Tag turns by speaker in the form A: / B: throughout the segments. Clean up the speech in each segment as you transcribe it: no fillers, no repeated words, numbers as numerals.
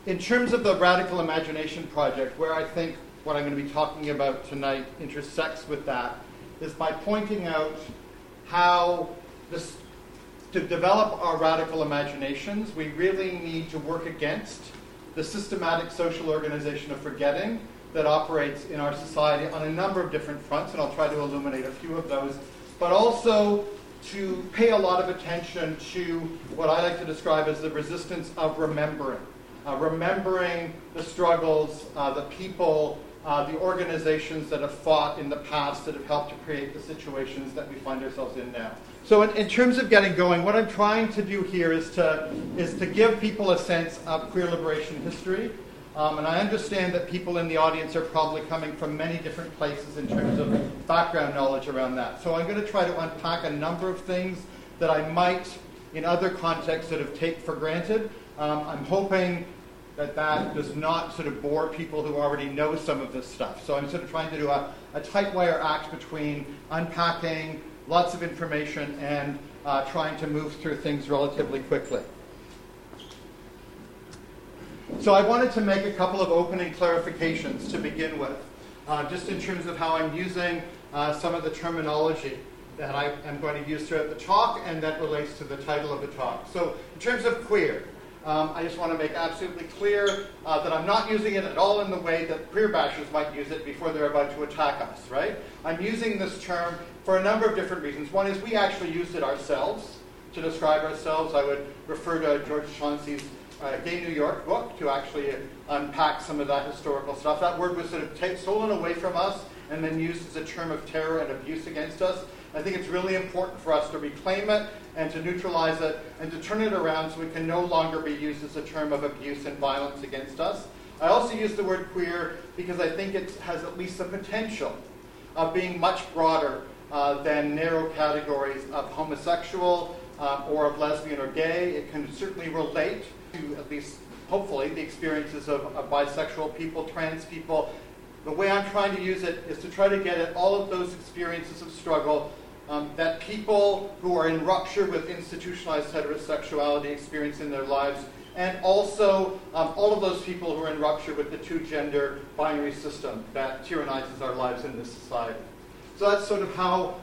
A: in terms of the Radical Imagination Project, where I think what I'm going to be talking about tonight intersects with that, is by pointing out how to develop our radical imaginations, we really need to work against the systematic social organization of forgetting that operates in our society on a number of different fronts, and I'll try to illuminate a few of those, but also to pay a lot of attention to what I like to describe as the resistance of remembering. Remembering the struggles, the people, the organizations that have fought in the past that have helped to create the situations that we find ourselves in now. So in terms of getting going, what I'm trying to do here is to give people a sense of queer liberation history. And I understand that people in the audience are probably coming from many different places in terms of background knowledge around that. So I'm going to try to unpack a number of things that I might, in other contexts, sort of take for granted. I'm hoping that does not sort of bore people who already know some of this stuff. So I'm sort of trying to do a tight wire act between unpacking lots of information and trying to move through things relatively quickly. So I wanted to make a couple of opening clarifications to begin with, just in terms of how I'm using some of the terminology that I am going to use throughout the talk and that relates to the title of the talk. So in terms of queer, I just want to make absolutely clear that I'm not using it at all in the way that queer bashers might use it before they're about to attack us, right? I'm using this term for a number of different reasons. One is we actually used it ourselves to describe ourselves. I would refer to George Chauncey's Gay New York book to actually unpack some of that historical stuff. That word was sort of stolen away from us and then used as a term of terror and abuse against us. I think it's really important for us to reclaim it and to neutralize it and to turn it around so it can no longer be used as a term of abuse and violence against us. I also use the word queer because I think it has at least the potential of being much broader than narrow categories of homosexual or of lesbian or gay. It can certainly relate to, at least hopefully, the experiences of bisexual people, trans people. The way I'm trying to use it is to try to get at all of those experiences of struggle that people who are in rupture with institutionalized heterosexuality experience in their lives, and also all of those people who are in rupture with the two-gender binary system that tyrannizes our lives in this society. So that's sort of how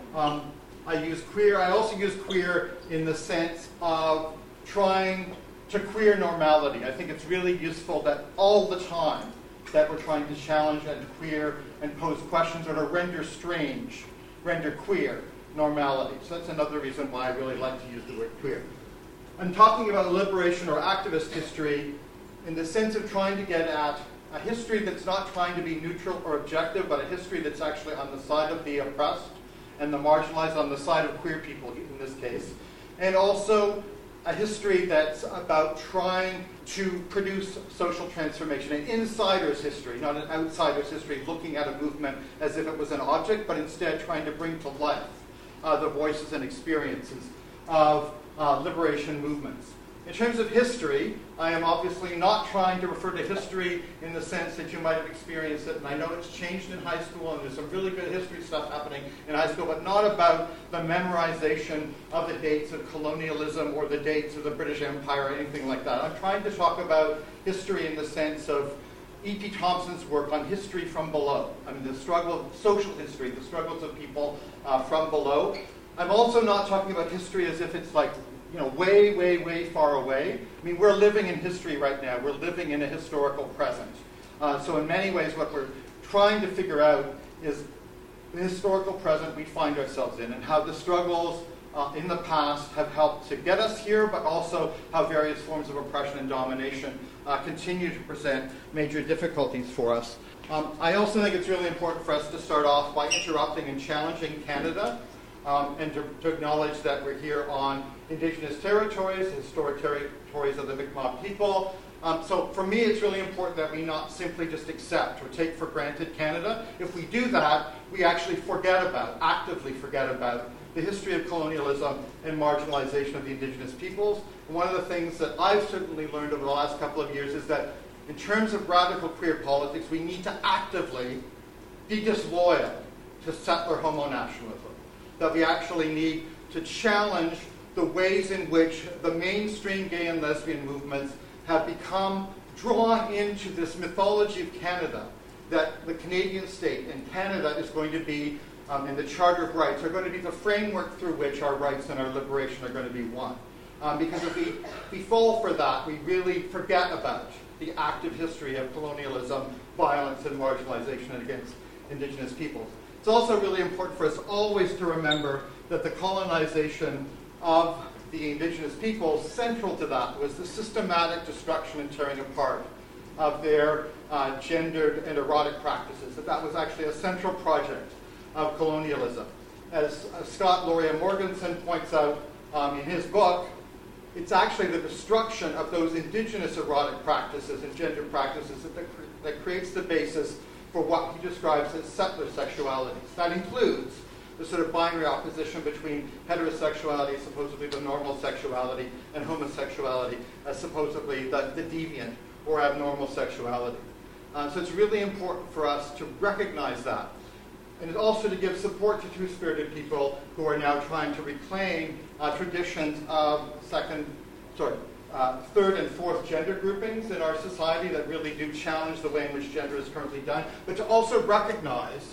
A: I use queer. I also use queer in the sense of trying to queer normality. I think it's really useful that all the time that we're trying to challenge and queer and pose questions or to render strange, render queer normality. So that's another reason why I really like to use the word queer. I'm talking about liberation or activist history in the sense of trying to get at a history that's not trying to be neutral or objective, but a history that's actually on the side of the oppressed and the marginalized, on the side of queer people in this case. And also a history that's about trying to produce social transformation, an insider's history, not an outsider's history, looking at a movement as if it was an object, but instead trying to bring to life the voices and experiences of liberation movements. In terms of history, I am obviously not trying to refer to history in the sense that you might have experienced it, and I know it's changed in high school, and there's some really good history stuff happening in high school, but not about the memorization of the dates of colonialism or the dates of the British Empire or anything like that. I'm trying to talk about history in the sense of E.P. Thompson's work on history from below. I mean, the struggle of social history, the struggles of people from below. I'm also not talking about history as if it's like, way, way, way far away. I mean, we're living in history right now. We're living in a historical present. So in many ways, what we're trying to figure out is the historical present we find ourselves in and how the struggles in the past have helped to get us here, but also how various forms of oppression and domination continue to present major difficulties for us. I also think it's really important for us to start off by interrupting and challenging Canada and to acknowledge that we're here on Indigenous territories, historic territories of the Mi'kmaq people. So for me, it's really important that we not simply just accept or take for granted Canada. If we do that, we actually actively forget about the history of colonialism and marginalization of the Indigenous peoples. And one of the things that I've certainly learned over the last couple of years is that in terms of radical queer politics, we need to actively be disloyal to settler homonationalism. That we actually need to challenge the ways in which the mainstream gay and lesbian movements have become drawn into this mythology of Canada, that the Canadian state and Canada is going to be, and the Charter of Rights are going to be the framework through which our rights and our liberation are going to be won. Because if we fall for that, we really forget about the active history of colonialism, violence, and marginalization against Indigenous peoples. It's also really important for us always to remember that the colonization of the Indigenous peoples, central to that was the systematic destruction and tearing apart of their gendered and erotic practices, that was actually a central project of colonialism. As Scott Loria Morganson points out in his book, it's actually the destruction of those indigenous erotic practices and gender practices that creates the basis for what he describes as settler sexualities. That includes the sort of binary opposition between heterosexuality, supposedly the normal sexuality, and homosexuality as supposedly the deviant or abnormal sexuality. So it's really important for us to recognize that. And also to give support to two-spirited people who are now trying to reclaim traditions of third and fourth gender groupings in our society that really do challenge the way in which gender is currently done, but to also recognize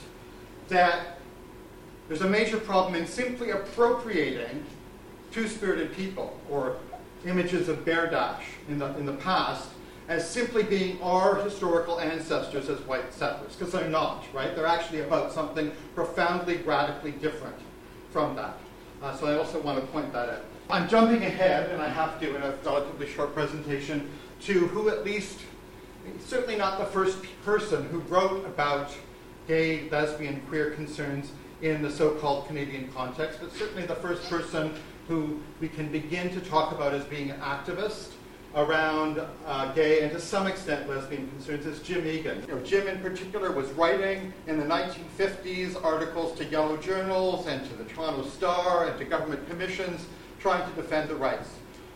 A: that there's a major problem in simply appropriating two-spirited people or images of Bear Dash in the past as simply being our historical ancestors as white settlers, because they're not, right? They're actually about something profoundly, radically different from that. So I also want to point that out. I'm jumping ahead, and I have to in a relatively short presentation, to who at least, certainly not the first person who wrote about gay, lesbian, queer concerns in the so-called Canadian context, but certainly the first person who we can begin to talk about as being an activist around gay and to some extent lesbian concerns is Jim Egan. Jim in particular was writing in the 1950s articles to yellow journals and to the Toronto Star and to government commissions trying to defend the rights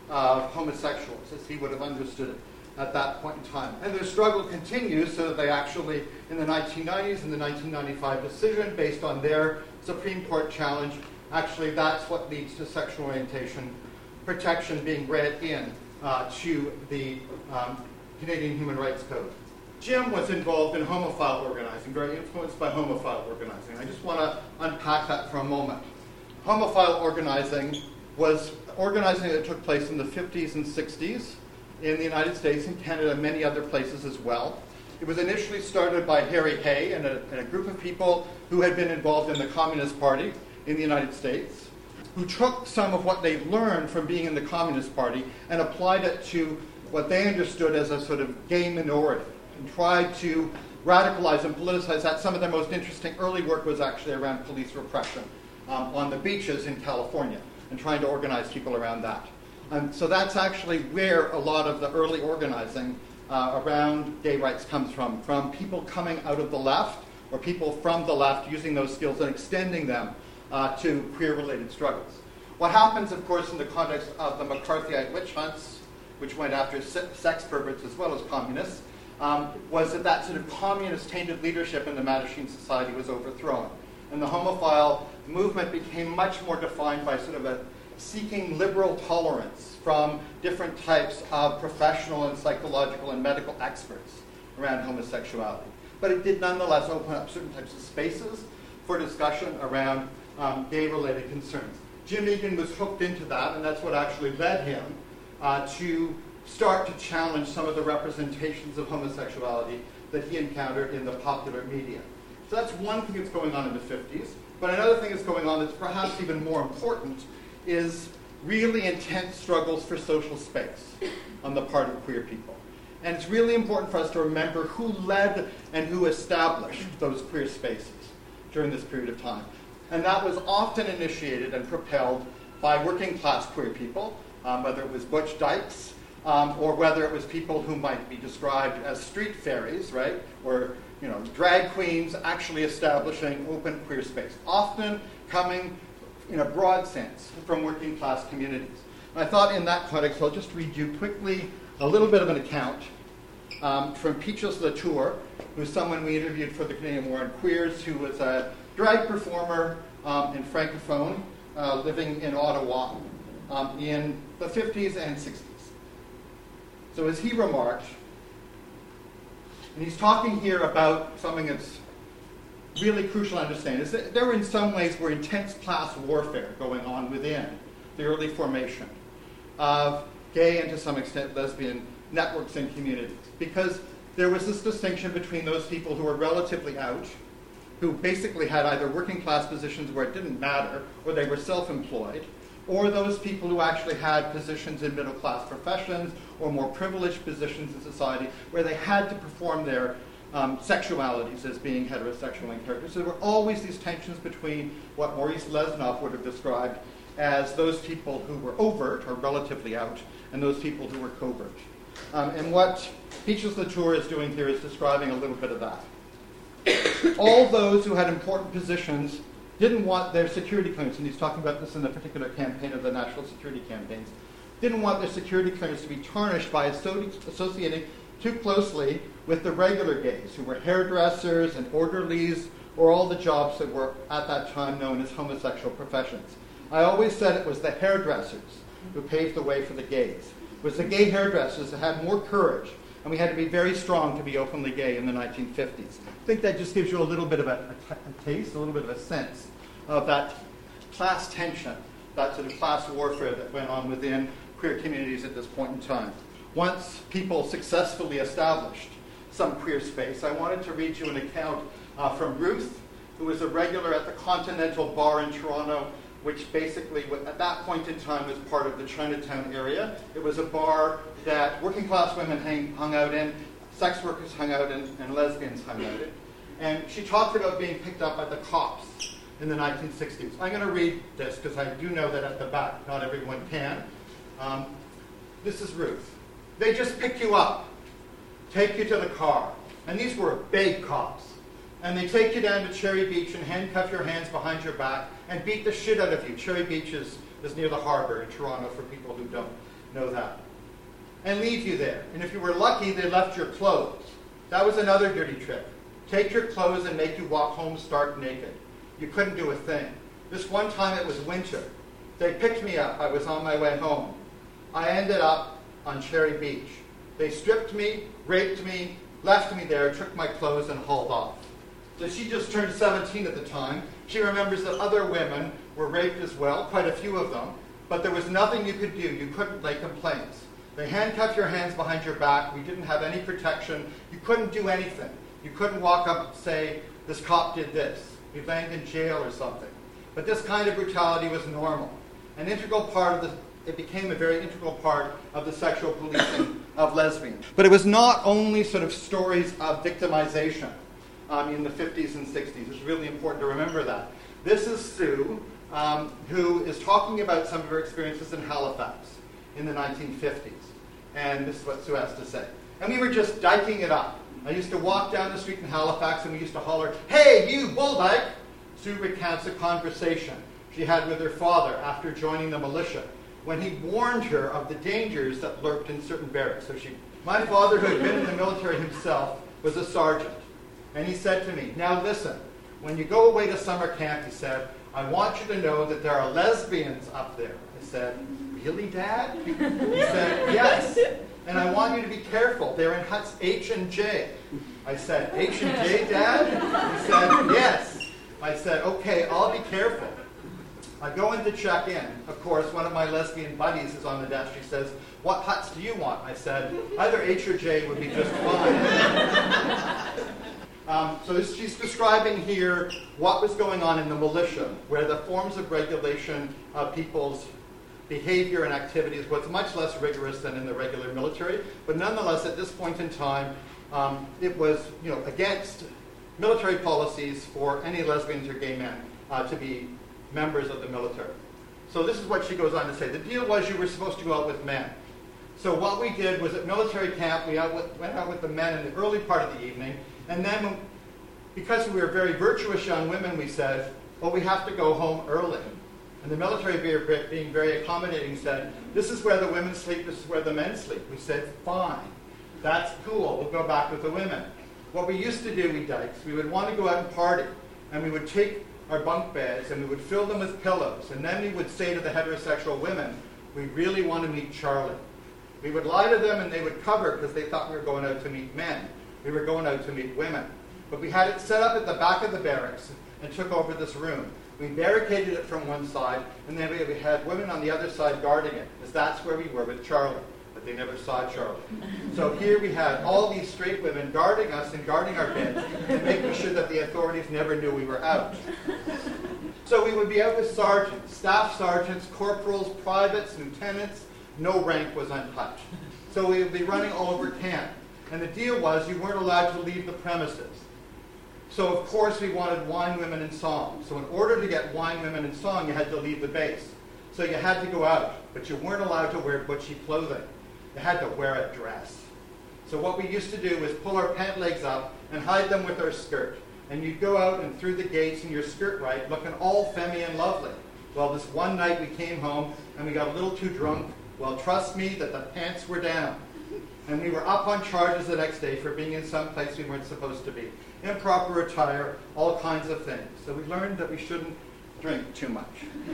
A: of homosexuals as he would have understood it at that point in time. And their struggle continues so that they actually, in the 1990s, in the 1995 decision based on their Supreme Court challenge, actually that's what leads to sexual orientation protection being read in to the Canadian Human Rights Code. Jim was involved in homophile organizing, very influenced by homophile organizing. I just want to unpack that for a moment. Homophile organizing was organizing that took place in the 50s and 60s in the United States and Canada and many other places as well. It was initially started by Harry Hay and a group of people who had been involved in the Communist Party in the United States, who took some of what they learned from being in the Communist Party and applied it to what they understood as a sort of gay minority and tried to radicalize and politicize that. Some of their most interesting early work was actually around police repression on the beaches in California and trying to organize people around that. And so that's actually where a lot of the early organizing around gay rights comes from people coming out of the left or people from the left using those skills and extending them to queer-related struggles. What happens, of course, in the context of the McCarthyite witch hunts, which went after sex perverts as well as communists, was that sort of communist-tainted leadership in the Mattachine Society was overthrown. And the homophile movement became much more defined by sort of a seeking liberal tolerance from different types of professional and psychological and medical experts around homosexuality. But it did nonetheless open up certain types of spaces for discussion around gay-related concerns. Jim Egan was hooked into that, and that's what actually led him to start to challenge some of the representations of homosexuality that he encountered in the popular media. So that's one thing that's going on in the 50s. But another thing that's going on that's perhaps even more important is really intense struggles for social space on the part of queer people. And it's really important for us to remember who led and who established those queer spaces during this period of time. And that was often initiated and propelled by working class queer people, whether it was Butch Dykes, or whether it was people who might be described as street fairies, right? Or, drag queens actually establishing open queer space, often coming in a broad sense from working class communities. And I thought in that context, I'll just read you quickly a little bit of an account from Peaches Latour, who's someone we interviewed for the Canadian War on Queers, who was a drag performer and francophone living in Ottawa in the 50s and 60s. So as he remarked, And he's talking here about something that's really crucial to understand, is that there in some ways were intense class warfare going on within the early formation of gay and to some extent lesbian networks and communities, because there was this distinction between those people who were relatively out, who basically had either working class positions where it didn't matter, or they were self-employed, or those people who actually had positions in middle class professions or more privileged positions in society where they had to perform their sexualities as being heterosexual in character. So there were always these tensions between what Maurice Lesnoff would have described as those people who were overt or relatively out and those people who were covert. And what Peaches-Latour is doing here is describing a little bit of that. All those who had important positions didn't want their security clearance, and he's talking about this in the particular campaign of the national security campaigns, didn't want their security clearance to be tarnished by associating too closely with the regular gays, who were hairdressers and orderlies, or all the jobs that were at that time known as homosexual professions. I always said it was the hairdressers who paved the way for the gays. It was the gay hairdressers that had more courage, and we had to be very strong to be openly gay in the 1950s. I think that just gives you a little bit of a taste, a little bit of a sense of that class tension, that sort of class warfare that went on within queer communities at this point in time. Once people successfully established some queer space, I wanted to read you an account from Ruth, who was a regular at the Continental Bar in Toronto, which basically, at that point in time, was part of the Chinatown area. It was a bar that working class women hung out in, sex workers hung out in, and lesbians hung out in. And she talked about being picked up by the cops in the 1960s. I'm going to read this because I do know that at the back not everyone can. This is Ruth. They just pick you up, take you to the car. And these were big cops. And they take you down to Cherry Beach and handcuff your hands behind your back and beat the shit out of you. Cherry Beach is near the harbor in Toronto for people who don't know that. And leave you there. And if you were lucky, they left your clothes. That was another dirty trick. Take your clothes and make you walk home stark naked. You couldn't do a thing. This one time it was winter. They picked me up. I was on my way home. I ended up on Cherry Beach. They stripped me, raped me, left me there, took my clothes, and hauled off. So she just turned 17 at the time. She remembers that other women were raped as well, quite a few of them, but there was nothing you could do. You couldn't lay complaints. They handcuffed your hands behind your back. We didn't have any protection. You couldn't do anything. You couldn't walk up and say, this cop did this. He landed in jail or something. But this kind of brutality was normal. It became a very integral part of the sexual policing of lesbians. But it was not only sort of stories of victimization in the 50s and 60s. It's really important to remember that. This is Sue, who is talking about some of her experiences in Halifax in the 1950s. And this is what Sue has to say. And we were just dyking it up. I used to walk down the street in Halifax and we used to holler, "Hey, you, bull dyke!" Sue recounts a conversation she had with her father after joining the militia, when he warned her of the dangers that lurked in certain barracks. My father, who had been in the military himself, was a sergeant. And he said to me, "Now listen, when you go away to summer camp," he said, "I want you to know that there are lesbians up there." I said, "Really, Dad?" He said, "Yes. And I want you to be careful. They're in huts H and J." I said, "H and J, Dad?" He said, "Yes." I said, "Okay, I'll be careful." I go in to check in. Of course, one of my lesbian buddies is on the desk. She says, "What huts do you want?" I said, "Either H or J would be just fine." So she's describing here what was going on in the militia, where the forms of regulation of people's behavior and activities was much less rigorous than in the regular military. But nonetheless, at this point in time, it was against military policies for any lesbians or gay men to be members of the military. So this is what she goes on to say. The deal was you were supposed to go out with men. So what we did was at military camp, we went out with the men in the early part of the evening, and then because we were very virtuous young women, we said, "Well, we have to go home early." And the military, being very accommodating, said, "This is where the women sleep, this is where the men sleep." We said, "Fine, that's cool, we'll go back with the women." What we used to do, we dykes, we would want to go out and party, and we would take our bunk beds and we would fill them with pillows, and then we would say to the heterosexual women, "We really want to meet Charlie." We would lie to them and they would cover because they thought we were going out to meet men. We were going out to meet women. But we had it set up at the back of the barracks and took over this room. We barricaded it from one side, and then we had women on the other side guarding it, because that's where we were with Charlie. But they never saw Charlie. So here we had all these straight women guarding us and guarding our beds and making sure that the authorities never knew we were out. So we would be out with sergeants, staff sergeants, corporals, privates, lieutenants. No rank was untouched. So we would be running all over camp. And the deal was you weren't allowed to leave the premises. So of course we wanted wine, women, and song. So in order to get wine, women, and song, you had to leave the base. So you had to go out, but you weren't allowed to wear butchy clothing. You had to wear a dress. So what we used to do was pull our pant legs up and hide them with our skirt. And you'd go out and through the gates in your skirt right, looking all femmy and lovely. Well, this one night we came home and we got a little too drunk. Well, trust me that the pants were down. And we were up on charges the next day for being in some place we weren't supposed to be. Improper attire, all kinds of things. So we learned that we shouldn't drink too much.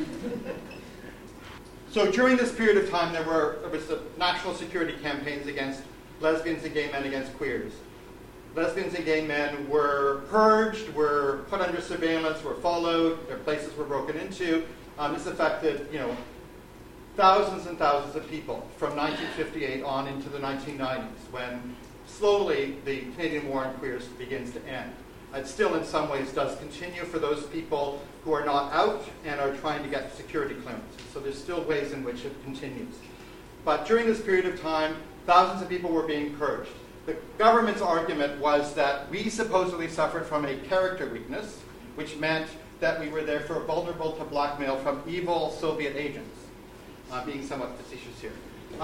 A: So during this period of time, there was the national security campaigns against lesbians and gay men, against queers. Lesbians and gay men were purged, were put under surveillance, were followed, their places were broken into. This affected, thousands and thousands of people from 1958 on into the 1990s, when slowly the Canadian War on Queers begins to end. It still in some ways does continue for those people who are not out and are trying to get security clearances. So there's still ways in which it continues. But during this period of time, thousands of people were being purged. The government's argument was that we supposedly suffered from a character weakness, which meant that we were therefore vulnerable to blackmail from evil Soviet agents, being somewhat facetious here.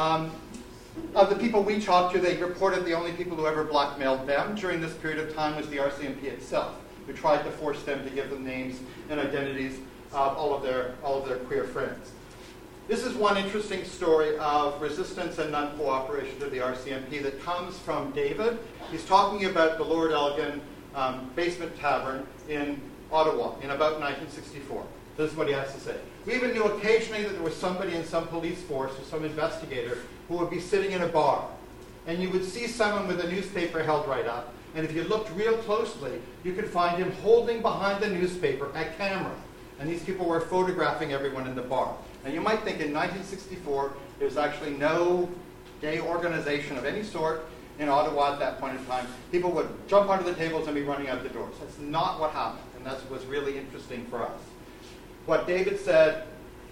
A: Of the people we talked to, they reported the only people who ever blackmailed them during this period of time was the RCMP itself, who tried to force them to give them names and identities of all of their queer friends. This is one interesting story of resistance and non-cooperation to the RCMP that comes from David. He's talking about the Lord Elgin basement tavern in Ottawa in about 1964. This is what he has to say. We even knew occasionally that there was somebody in some police force or some investigator who would be sitting in a bar. And you would see someone with a newspaper held right up. And if you looked real closely, you could find him holding behind the newspaper a camera. And these people were photographing everyone in the bar. And you might think in 1964, there was actually no gay organization of any sort in Ottawa at that point in time. People would jump onto the tables and be running out the doors. That's not what happened. And that's what's really interesting for us. What David said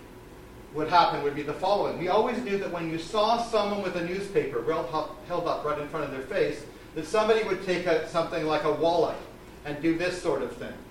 A: would happen would be the following. We always knew that when you saw someone with a newspaper held up right in front of their face, that somebody would take something like a wallet and do this sort of thing,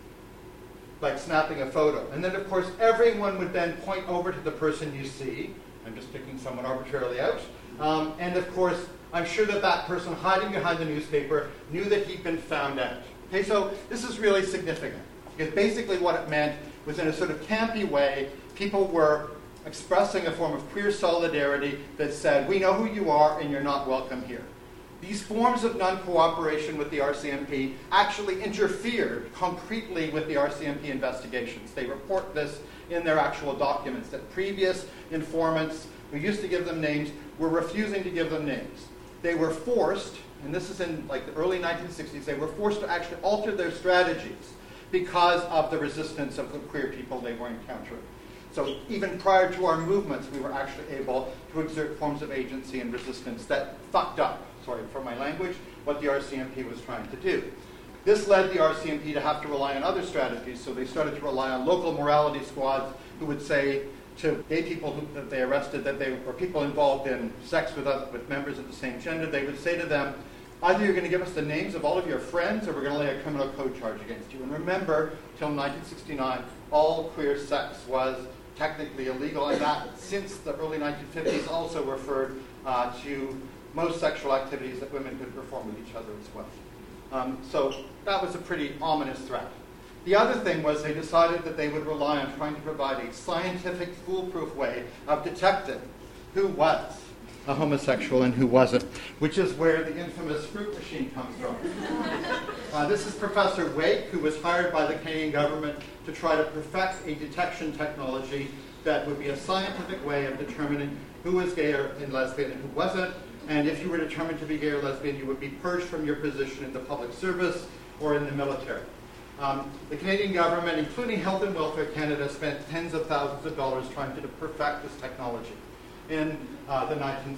A: like snapping a photo. And then, of course, everyone would then point over to the person you see. I'm just picking someone arbitrarily out. And, of course, I'm sure that that person hiding behind the newspaper knew that he'd been found out. Okay, so this is really significant, because basically what it meant was, in a sort of campy way, people were expressing a form of queer solidarity that said, we know who you are and you're not welcome here. These forms of non-cooperation with the RCMP actually interfered concretely with the RCMP investigations. They report this in their actual documents, that previous informants who used to give them names were refusing to give them names. They were forced, and this is in like the early 1960s, they were forced to actually alter their strategies because of the resistance of the queer people they were encountering. So even prior to our movements, we were actually able to exert forms of agency and resistance that fucked up, sorry for my language, what the RCMP was trying to do. This led the RCMP to have to rely on other strategies, so they started to rely on local morality squads who would say to gay people that they arrested, that they were people involved in sex with members of the same gender, they would say to them, either you're going to give us the names of all of your friends or we're going to lay a criminal code charge against you. And remember, till 1969, all queer sex was technically illegal, and that, since the early 1950s, also referred to most sexual activities that women could perform with each other as well. So that was a pretty ominous threat. The other thing was they decided that they would rely on trying to provide a scientific, foolproof way of detecting who was a homosexual and who wasn't, which is where the infamous fruit machine comes from. This is Professor Wake, who was hired by the Canadian government to try to perfect a detection technology that would be a scientific way of determining who was gay and lesbian and who wasn't. And if you were determined to be gay or lesbian, you would be purged from your position in the public service or in the military. The Canadian government, including Health and Welfare Canada, spent tens of thousands of dollars trying to perfect this technology in the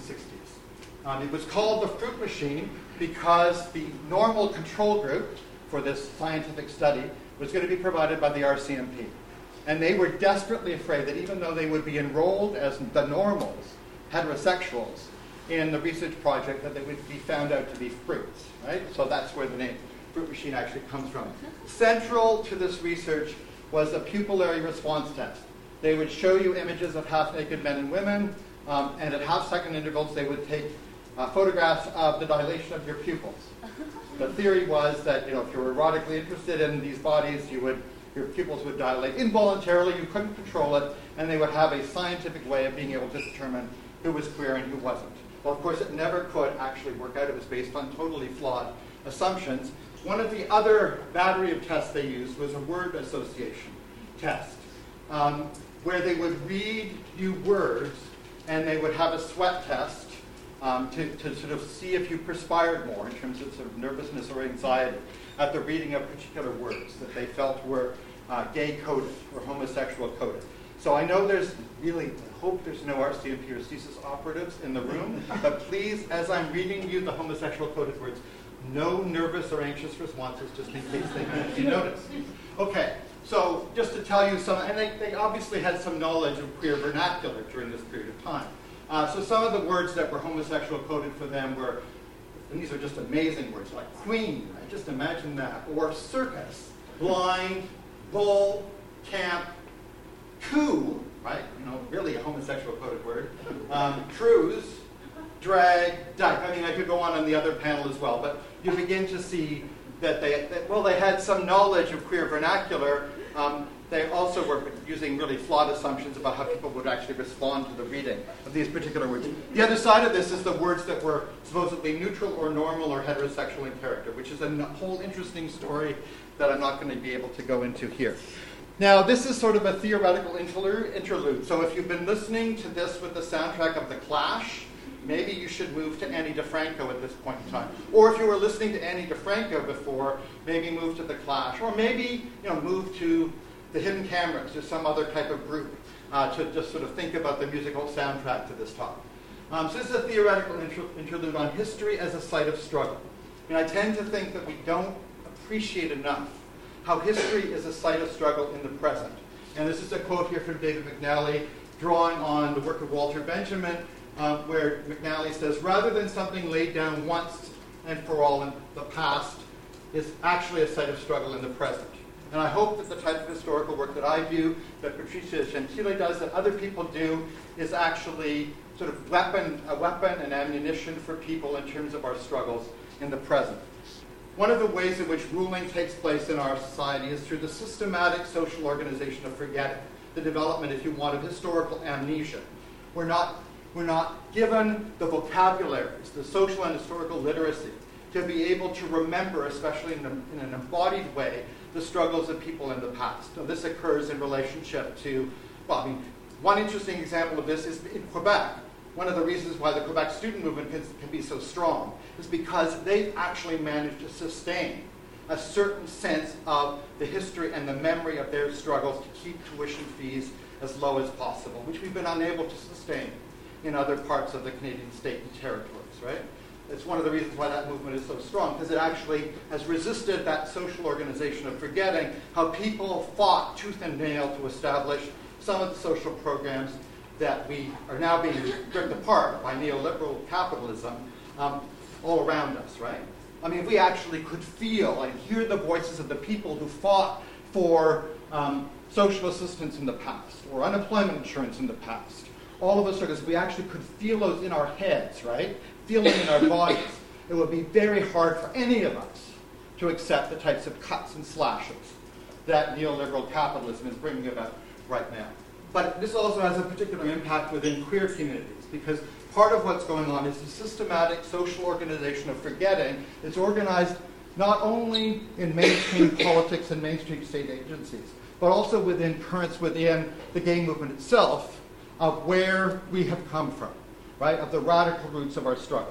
A: 1960s. It was called the fruit machine because the normal control group for this scientific study was going to be provided by the RCMP. And they were desperately afraid that even though they would be enrolled as the normals, heterosexuals, in the research project, that they would be found out to be fruits, right? So that's where the name fruit machine actually comes from. Central to this research was a pupillary response test. They would show you images of half-naked men and women, and at half-second intervals they would take photographs of the dilation of your pupils. The theory was that, if you were erotically interested in these bodies, your pupils would dilate involuntarily, you couldn't control it, and they would have a scientific way of being able to determine who was queer and who wasn't. Well, of course, it never could actually work out. It was based on totally flawed assumptions. One of the other battery of tests they used was a word association test, where they would read you words, and they would have a sweat test to sort of see if you perspired more in terms of sort of nervousness or anxiety at the reading of particular words that they felt were gay-coded or homosexual-coded. So I know I hope there's no RCMP or CSIS operatives in the room, but please, as I'm reading you the homosexual-coded words, no nervous or anxious responses, just in case you notice. Okay, so just to tell you some, and they obviously had some knowledge of queer vernacular during this period of time. So some of the words that were homosexual coded for them were, and these are just amazing words, like queen, right? Just imagine that, or circus, blind, bull, camp, coup, right? Really a homosexual coded word, cruise, drag, dyke. I mean, I could go on the other panel as well, but you begin to see that they had some knowledge of queer vernacular. They also were using really flawed assumptions about how people would actually respond to the reading of these particular words. The other side of this is the words that were supposedly neutral or normal or heterosexual in character, which is a whole interesting story that I'm not going to be able to go into here. Now, this is sort of a theoretical interlude. So if you've been listening to this with the soundtrack of The Clash, maybe you should move to Ani DiFranco at this point in time. Or if you were listening to Ani DiFranco before, maybe move to The Clash. Or maybe move to the Hidden Cameras or some other type of group to just sort of think about the musical soundtrack to this talk. So this is a theoretical interlude on history as a site of struggle. I tend to think that we don't appreciate enough how history is a site of struggle in the present. And this is a quote here from David McNally, drawing on the work of Walter Benjamin, where McNally says, rather than something laid down once and for all in the past, is actually a site of struggle in the present. And I hope that the type of historical work that I do, that Patricia Gentile does, that other people do, is actually sort of a weapon and ammunition for people in terms of our struggles in the present. One of the ways in which ruling takes place in our society is through the systematic social organization of forgetting, the development, if you want, of historical amnesia. We're not given the vocabularies, the social and historical literacy, to be able to remember, especially in an embodied way, the struggles of people in the past. Now, this occurs in relationship to, one interesting example of this is in Quebec. One of the reasons why the Quebec student movement can be so strong is because they've actually managed to sustain a certain sense of the history and the memory of their struggles to keep tuition fees as low as possible, which we've been unable to sustain in other parts of the Canadian state and territories, right? It's one of the reasons why that movement is so strong, because it actually has resisted that social organization of forgetting how people fought tooth and nail to establish some of the social programs that we are now being ripped apart by neoliberal capitalism all around us, right? I mean, if we actually could feel and hear the voices of the people who fought for social assistance in the past, or unemployment insurance in the past, all of us, if we actually could feel those in our heads, right? Feel them in our bodies, it would be very hard for any of us to accept the types of cuts and slashes that neoliberal capitalism is bringing about right now. But this also has a particular impact within queer communities, because part of what's going on is the systematic social organization of forgetting. It's organized not only in mainstream politics and mainstream state agencies, but also within currents within the gay movement itself of where we have come from, right, of the radical roots of our struggle.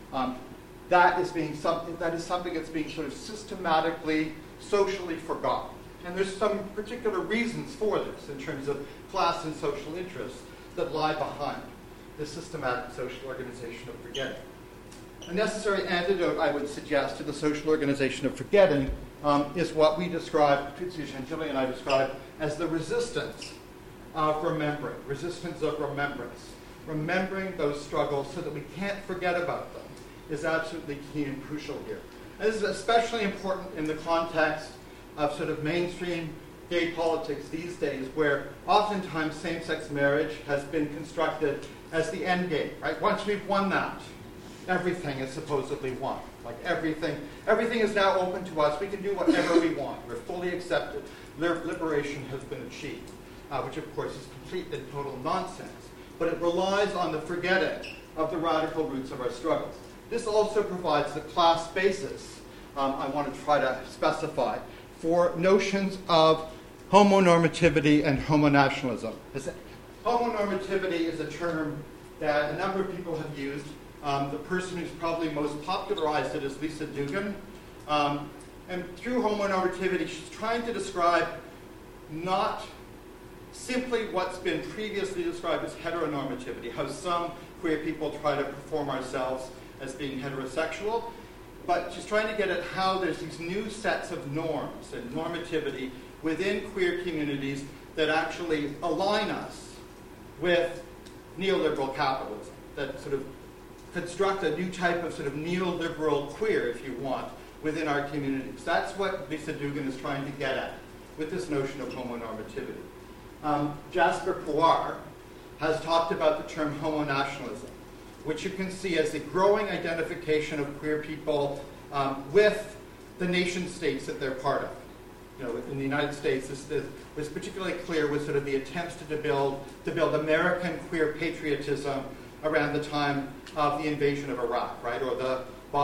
A: that is something that's being sort of systematically, socially forgotten. And there's some particular reasons for this in terms of class and social interests that lie behind this systematic social organization of forgetting. A necessary antidote, I would suggest, to the social organization of forgetting is what we describe, Patrizia Gentili and I describe, as the resistance of remembering, resistance of remembrance. Remembering those struggles so that we can't forget about them is absolutely key and crucial here. And this is especially important in the context of sort of mainstream gay politics these days, where oftentimes same-sex marriage has been constructed as the end game, right? Once we've won that, everything is supposedly won. Like everything is now open to us. We can do whatever we want. We're fully accepted. Liberation has been achieved, which of course is complete and total nonsense. But it relies on the forgetting of the radical roots of our struggles. This also provides the class basis I want to try to specify for notions of homonormativity and homonationalism. Homonormativity is a term that a number of people have used. The person who's probably most popularized it is Lisa Dugan. And through homonormativity, she's trying to describe not simply what's been previously described as heteronormativity, how some queer people try to perform ourselves as being heterosexual, but she's trying to get at how there's these new sets of norms and normativity within queer communities that actually align us with neoliberal capitalism, that sort of construct a new type of sort of neoliberal queer, if you want, within our communities. That's what Lisa Dugan is trying to get at with this notion of homonormativity. Jasper Puar has talked about the term homonationalism, which you can see as a growing identification of queer people with the nation states that they're part of. You know, in the United States, this was particularly clear with sort of the attempts to build American queer patriotism around the time of the invasion of Iraq, right, or the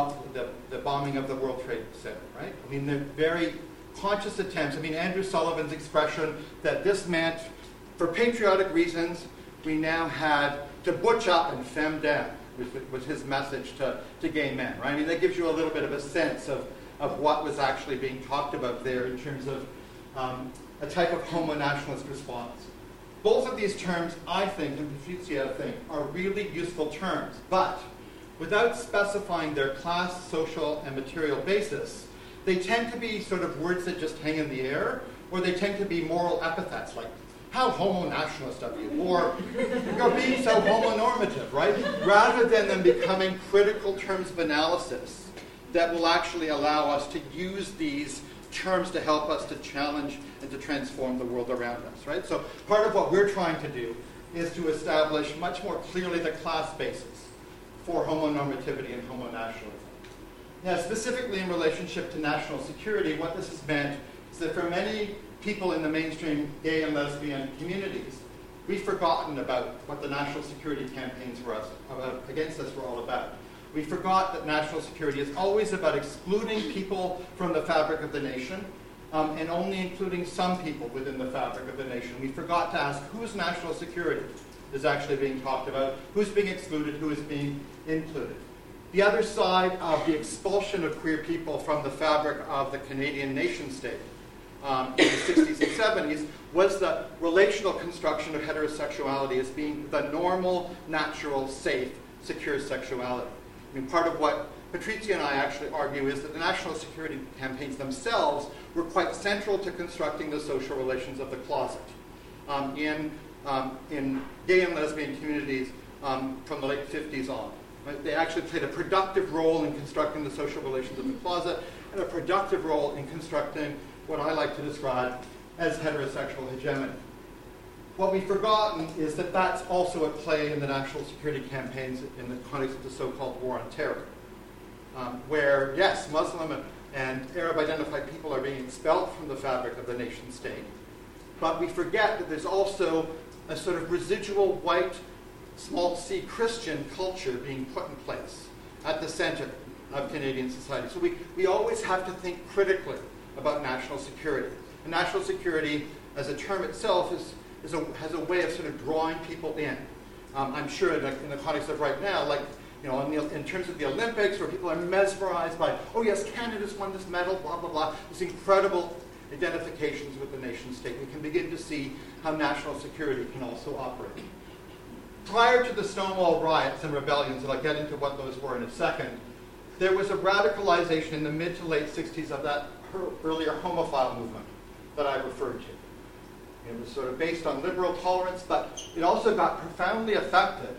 A: bombing of the World Trade Center, right? I mean, they're very conscious attempts. I mean, Andrew Sullivan's expression that this meant, for patriotic reasons, we now had to butch up and femme down, was his message to gay men, right? I mean, that gives you a little bit of a sense of what was actually being talked about there in terms of a type of homo-nationalist response. Both of these terms, I think, and Patrizia think, are really useful terms, but without specifying their class, social, and material basis, they tend to be sort of words that just hang in the air, or they tend to be moral epithets like, how homo-nationalist of you, or you're being so homonormative, right? Rather than them becoming critical terms of analysis that will actually allow us to use these terms to help us to challenge and to transform the world around us, right? So part of what we're trying to do is to establish much more clearly the class basis for homonormativity and homonationalism. Now, specifically in relationship to national security, what this has meant is that for many people in the mainstream gay and lesbian communities, we've forgotten about what the national security campaigns against us were all about. We forgot that national security is always about excluding people from the fabric of the nation and only including some people within the fabric of the nation. We forgot to ask whose national security is actually being talked about, who's being excluded, who is being included. The other side of the expulsion of queer people from the fabric of the Canadian nation state in the 60s and 70s was the relational construction of heterosexuality as being the normal, natural, safe, secure sexuality. I mean, part of what Patrizia and I actually argue is that the national security campaigns themselves were quite central to constructing the social relations of the closet. In gay and lesbian communities from the late 50s on. Right? They actually played a productive role in constructing the social relations of the closet and a productive role in constructing what I like to describe as heterosexual hegemony. What we've forgotten is that that's also at play in the national security campaigns in the context of the so-called war on terror, where, yes, Muslim and Arab-identified people are being expelled from the fabric of the nation state, but we forget that there's also a sort of residual white, small c Christian culture being put in place at the center of Canadian society. So we always have to think critically about national security. And national security, as a term itself, has a way of sort of drawing people in. I'm sure in the context of right now, like in terms of the Olympics, where people are mesmerized by, oh yes, Canada's won this medal, blah, blah, blah. These incredible identifications with the nation state. We can begin to see how national security can also operate. Prior to the Stonewall riots and rebellions, and I'll get into what those were in a second, there was a radicalization in the mid to late 60s of that earlier homophile movement that I referred to. It was sort of based on liberal tolerance, but it also got profoundly affected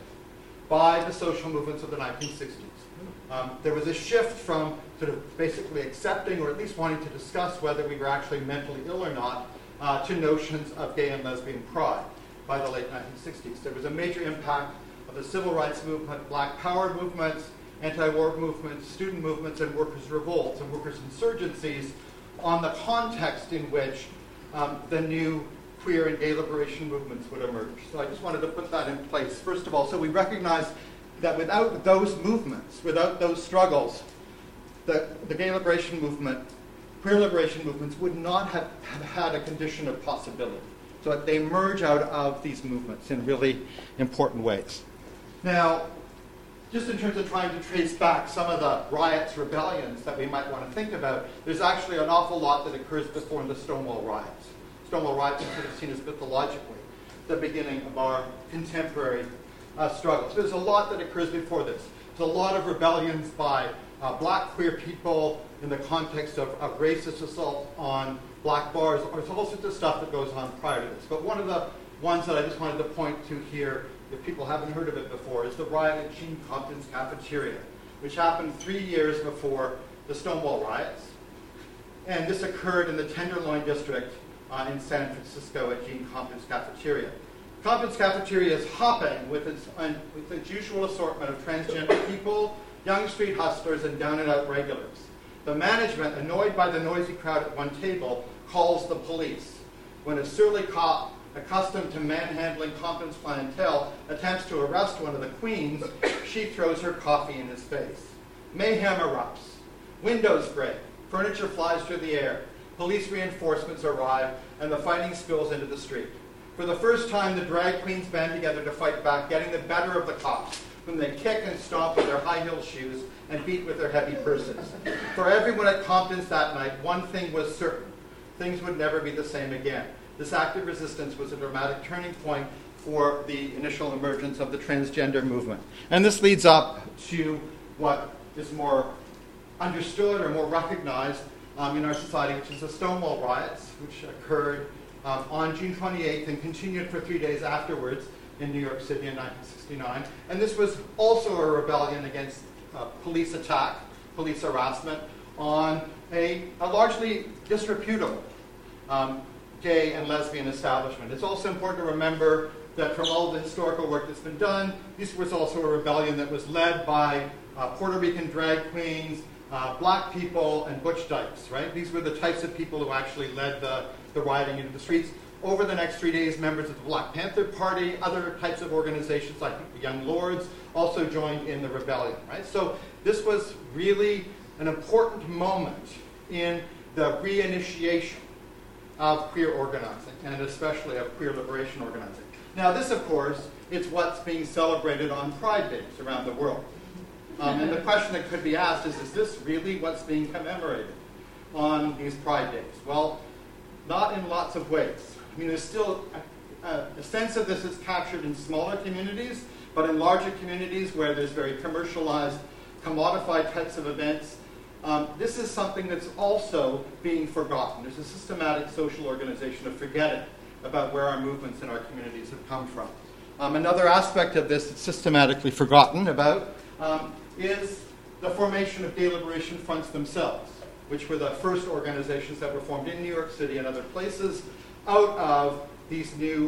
A: by the social movements of the 1960s. There was a shift from sort of basically accepting or at least wanting to discuss whether we were actually mentally ill or not to notions of gay and lesbian pride by the late 1960s. There was a major impact of the civil rights movement, black power movements, anti-war movements, student movements, and workers' revolts and workers' insurgencies on the context in which the new queer and gay liberation movements would emerge. So I just wanted to put that in place. First of all, so we recognize that without those movements, without those struggles, the gay liberation movement, queer liberation movements would not have had a condition of possibility. So they emerge out of these movements in really important ways. Now, just in terms of trying to trace back some of the riots, rebellions that we might want to think about, there's actually an awful lot that occurs before the Stonewall riots. Stonewall riots are sort of seen as mythologically the beginning of our contemporary struggles. There's a lot that occurs before this. There's a lot of rebellions by black queer people in the context of racist assault on black bars. There's all sorts of stuff that goes on prior to this. But one of the ones that I just wanted to point to here, if people haven't heard of it before, is the riot at Gene Compton's cafeteria, which happened 3 years before the Stonewall riots. And this occurred in the Tenderloin district in San Francisco at Gene Compton's cafeteria. Compton's cafeteria is hopping with its usual assortment of transgender people, young street hustlers, and down-and-out regulars. The management, annoyed by the noisy crowd at one table, calls the police. When a surly cop, accustomed to manhandling Compton's clientele, attempts to arrest one of the queens, she throws her coffee in his face. Mayhem erupts. Windows break. Furniture flies through the air. Police reinforcements arrive, and the fighting spills into the street. For the first time, the drag queens band together to fight back, getting the better of the cops, whom they kick and stomp with their high-heel shoes and beat with their heavy purses. For everyone at Compton's that night, one thing was certain. Things would never be the same again. This act of resistance was a dramatic turning point for the initial emergence of the transgender movement. And this leads up to what is more understood or more recognized in our society, which is the Stonewall riots, which occurred on June 28th and continued for 3 days afterwards in New York City in 1969. And this was also a rebellion against police attack, police harassment on a largely disreputable gay and lesbian establishment. It's also important to remember that from all the historical work that's been done, this was also a rebellion that was led by Puerto Rican drag queens, black people, and butch dykes, right? These were the types of people who actually led the rioting into the streets. Over the next 3 days, members of the Black Panther Party, other types of organizations like the Young Lords also joined in the rebellion, right? So this was really an important moment in the reinitiation of queer organizing, and especially of queer liberation organizing. Now this, of course, is what's being celebrated on Pride Days around the world. And the question that could be asked is this really what's being commemorated on these Pride Days? Well, not in lots of ways. I mean, there's still a sense of this is captured in smaller communities, but in larger communities where there's very commercialized, commodified types of events, this is something that's also being forgotten. There's a systematic social organization of forgetting about where our movements in our communities have come from. Another aspect of this that's systematically forgotten about is the formation of gay liberation fronts themselves, which were the first organizations that were formed in New York City and other places out of these new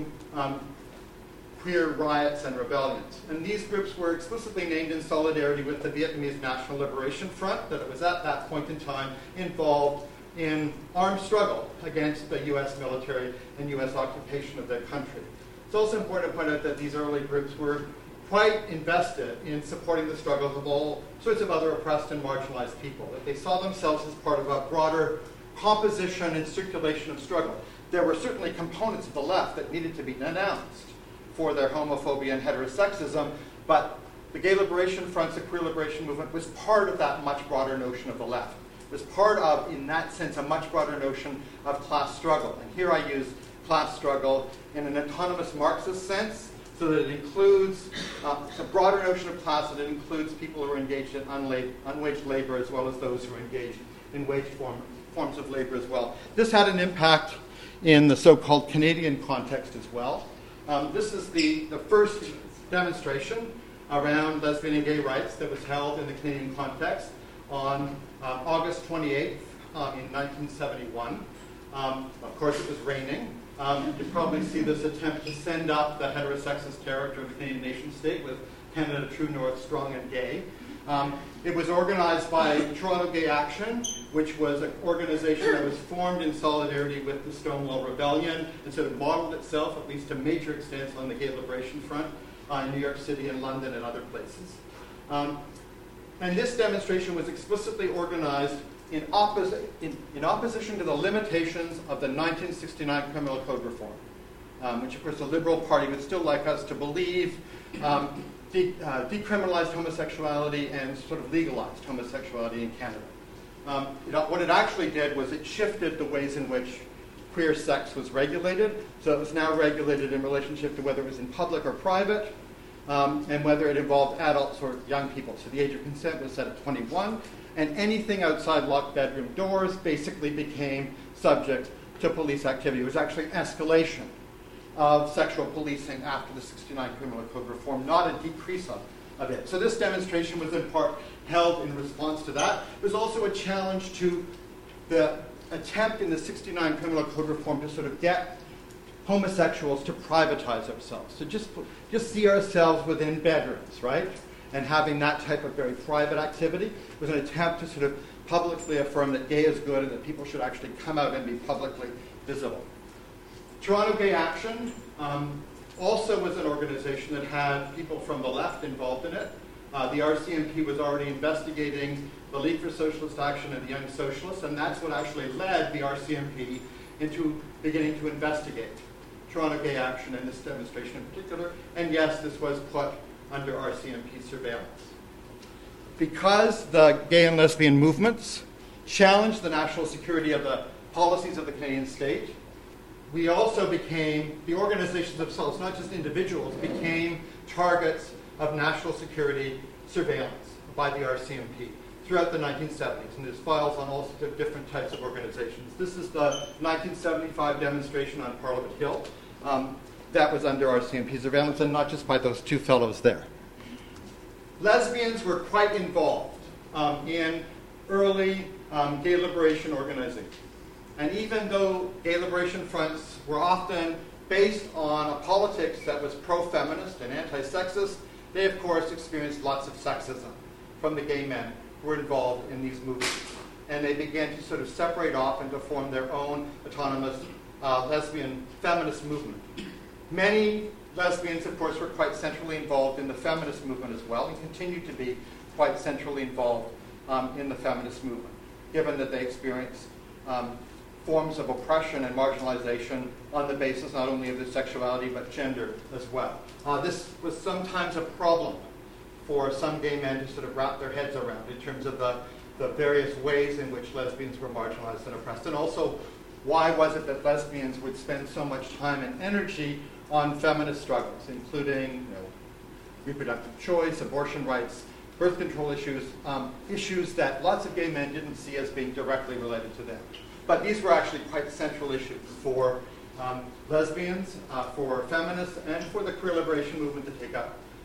A: queer riots and rebellions. And these groups were explicitly named in solidarity with the Vietnamese National Liberation Front, that it was at that point in time involved in armed struggle against the U.S. military and U.S. occupation of their country. It's also important to point out that these early groups were quite invested in supporting the struggles of all sorts of other oppressed and marginalized people, that they saw themselves as part of a broader composition and circulation of struggle. There were certainly components of the left that needed to be denounced for their homophobia and heterosexism, but the gay liberation fronts, the queer liberation movement, was part of that much broader notion of the left. It was part of, in that sense, a much broader notion of class struggle. And here I use class struggle in an autonomous Marxist sense, so that it includes a broader notion of class, and it includes people who are engaged in unwaged labor as well as those who are engaged in waged forms of labor as well. This had an impact in the so-called Canadian context as well. This is the first demonstration around lesbian and gay rights that was held in the Canadian context on August 28th in 1971. Of course, it was raining. You can probably see this attempt to send up the heterosexist character of the Canadian nation state with Canada True North, Strong and Gay. It was organized by Toronto Gay Action, which was an organization that was formed in solidarity with the Stonewall Rebellion and sort of modeled itself, at least to major extents, on the gay liberation front in New York City and London and other places. And this demonstration was explicitly organized in opposition to the limitations of the 1969 Criminal Code reform, which of course the Liberal Party would still like us to believe decriminalized homosexuality and sort of legalized homosexuality in Canada. What it actually did was it shifted the ways in which queer sex was regulated. So it was now regulated in relationship to whether it was in public or private, and whether it involved adults or young people. So the age of consent was set at 21, and anything outside locked bedroom doors basically became subject to police activity. It was actually escalation of sexual policing after the 69 Criminal Code reform, not a decrease of it. So this demonstration was in part held in response to that. It was also a challenge to the attempt in the 69 Criminal Code reform to sort of get homosexuals to privatize ourselves, to just see ourselves within bedrooms, right? And having that type of very private activity was an attempt to sort of publicly affirm that gay is good and that people should actually come out and be publicly visible. Toronto Gay Action also was an organization that had people from the left involved in it. The RCMP was already investigating the League for Socialist Action and the Young Socialists, and that's what actually led the RCMP into beginning to investigate Toronto Gay Action and this demonstration in particular. And yes, this was put under RCMP surveillance. Because the gay and lesbian movements challenged the national security of the policies of the Canadian state, we also became, the organizations themselves, not just individuals, became targets of national security surveillance by the RCMP throughout the 1970s. And there's files on all sorts of different types of organizations. This is the 1975 demonstration on Parliament Hill. That was under RCMP surveillance, and not just by those two fellows there. Lesbians were quite involved in early gay liberation organizing. And even though gay liberation fronts were often based on a politics that was pro-feminist and anti-sexist, they of course experienced lots of sexism from the gay men who were involved in these movements. And they began to sort of separate off and to form their own autonomous lesbian feminist movement. Many lesbians, of course, were quite centrally involved in the feminist movement as well, and continue to be quite centrally involved in the feminist movement, given that they experienced forms of oppression and marginalization on the basis not only of their sexuality but gender as well. This was sometimes a problem for some gay men to sort of wrap their heads around in terms of the various ways in which lesbians were marginalized and oppressed. And also, why was it that lesbians would spend so much time and energy on feminist struggles, including reproductive choice, abortion rights, birth control issues, issues that lots of gay men didn't see as being directly related to them. But these were actually quite central issues for lesbians, for feminists, and for the queer liberation movement to take up.